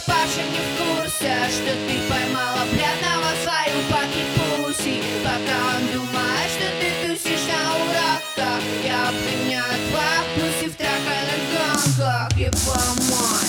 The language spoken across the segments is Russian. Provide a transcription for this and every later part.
папаша не в курсе, что ты поймала бледного в свою паки-пуси. Пока он думает, что ты тусишь на уроках, я обвиняю твоя пуси в траханных гонках. И помочь.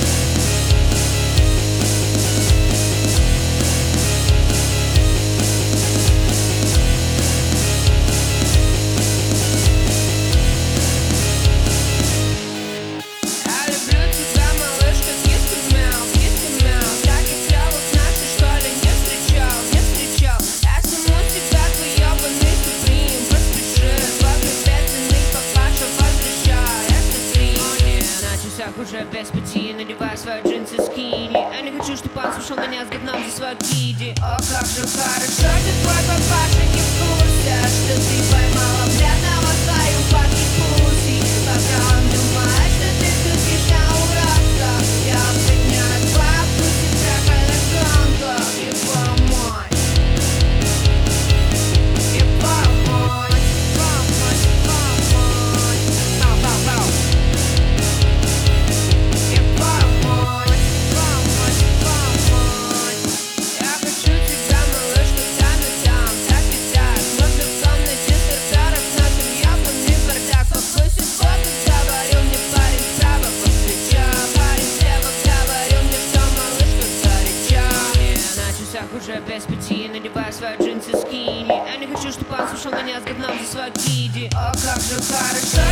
Уже без пяти, надеваю свои джинсы скини. Я не хочу, чтобы он слушал меня с говном за свой киди. О, как же хорошо, что твой папаша не в курсе, что ты поймала бледного в свою паки-пуси. Пока он думает, что ты тусишь на уроках, я обвиняю твоя пуси в траханных гонках. И помочь. И помочь. Помочь, помочь. Пау-пау-пау. Уже без пяти, надеваю свои джинсы скини. Я не хочу, чтобы он слушал меня с говном за свой киди. О, как же хорошо,